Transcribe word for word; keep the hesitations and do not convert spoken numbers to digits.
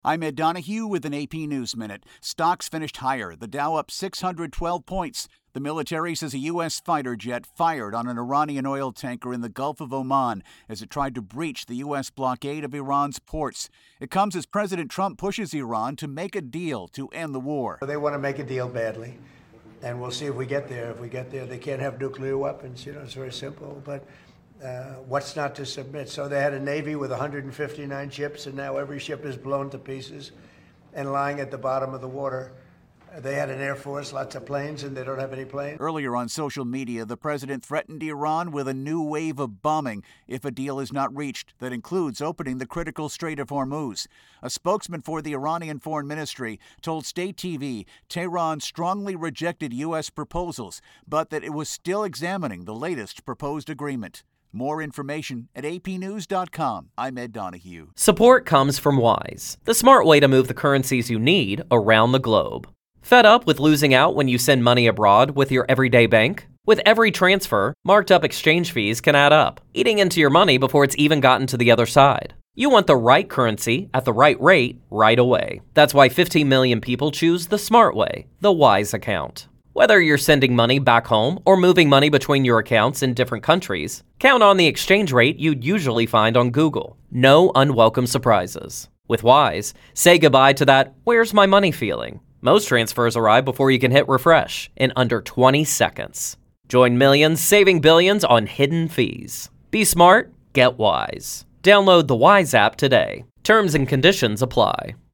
I'm Ed Donahue with an A P News Minute. Stocks finished higher, the Dow up six hundred twelve points. The military says a U S fighter jet fired on an Iranian oil tanker in the Gulf of Oman as it tried to breach the U S blockade of Iran's ports. It comes as President Trump pushes Iran to make a deal to end the war. They want to make a deal badly, and we'll see if we get there. If we get there, they can't have nuclear weapons. You know, it's very simple. But uh, what's not to submit? So they had a Navy with one hundred fifty-nine ships, and now every ship is blown to pieces and lying at the bottom of the water. They had an Air Force, lots of planes, and they don't have any planes. Earlier on social media, the president threatened Iran with a new wave of bombing if a deal is not reached that includes opening the critical Strait of Hormuz. A spokesman for the Iranian Foreign Ministry told State T V Tehran strongly rejected U S proposals, but that it was still examining the latest proposed agreement. More information at A P news dot com. I'm Ed Donahue. Support comes from Wise, the smart way to move the currencies you need around the globe. Fed up with losing out when you send money abroad with your everyday bank? With every transfer, marked up exchange fees can add up, eating into your money before it's even gotten to the other side. You want the right currency at the right rate right away. That's why fifteen million people choose the smart way, the Wise account. Whether you're sending money back home or moving money between your accounts in different countries, count on the exchange rate you'd usually find on Google. No unwelcome surprises. With Wise, say goodbye to that "where's my money" feeling. Most transfers arrive before you can hit refresh in under twenty seconds. Join millions saving billions on hidden fees. Be smart, get Wise. Download the Wise app today. Terms and conditions apply.